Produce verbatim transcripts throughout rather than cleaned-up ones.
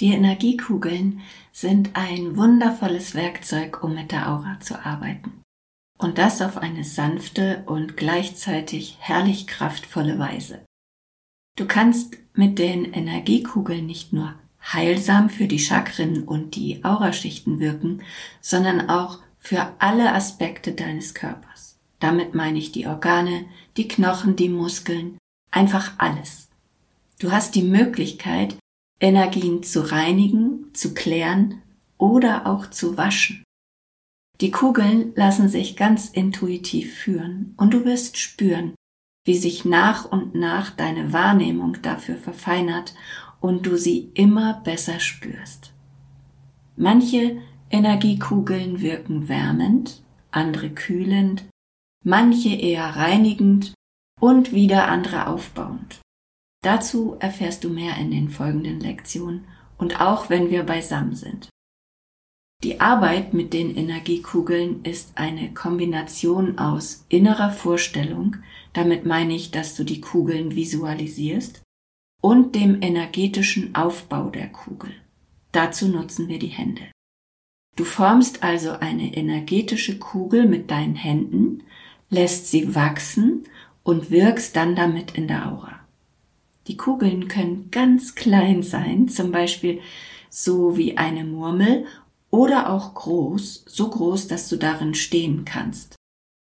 Die Energiekugeln sind ein wundervolles Werkzeug, um mit der Aura zu arbeiten. Und das auf eine sanfte und gleichzeitig herrlich kraftvolle Weise. Du kannst mit den Energiekugeln nicht nur heilsam für die Chakren und die Auraschichten wirken, sondern auch für alle Aspekte deines Körpers. Damit meine ich die Organe, die Knochen, die Muskeln, einfach alles. Du hast die Möglichkeit, Energien zu reinigen, zu klären oder auch zu waschen. Die Kugeln lassen sich ganz intuitiv führen und du wirst spüren, wie sich nach und nach deine Wahrnehmung dafür verfeinert und du sie immer besser spürst. Manche Energiekugeln wirken wärmend, andere kühlend, manche eher reinigend und wieder andere aufbauend. Dazu erfährst du mehr in den folgenden Lektionen und auch wenn wir beisammen sind. Die Arbeit mit den Energiekugeln ist eine Kombination aus innerer Vorstellung, damit meine ich, dass du die Kugeln visualisierst, und dem energetischen Aufbau der Kugel. Dazu nutzen wir die Hände. Du formst also eine energetische Kugel mit deinen Händen, lässt sie wachsen und wirkst dann damit in der Aura. Die Kugeln können ganz klein sein, zum Beispiel so wie eine Murmel, oder auch groß, so groß, dass du darin stehen kannst.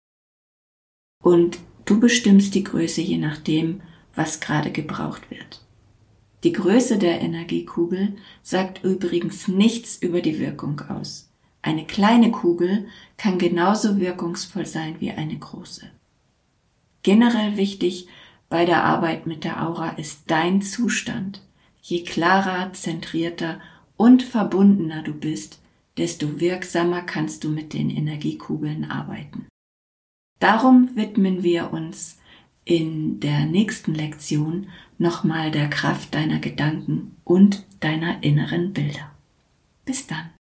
Und du bestimmst die Größe je nachdem, was gerade gebraucht wird. Die Größe der Energiekugel sagt übrigens nichts über die Wirkung aus. Eine kleine Kugel kann genauso wirkungsvoll sein wie eine große. Generell wichtig bei der Arbeit mit der Aura ist dein Zustand. Je klarer, zentrierter und verbundener du bist, desto wirksamer kannst du mit den Energiekugeln arbeiten. Darum widmen wir uns in der nächsten Lektion nochmal der Kraft deiner Gedanken und deiner inneren Bilder. Bis dann.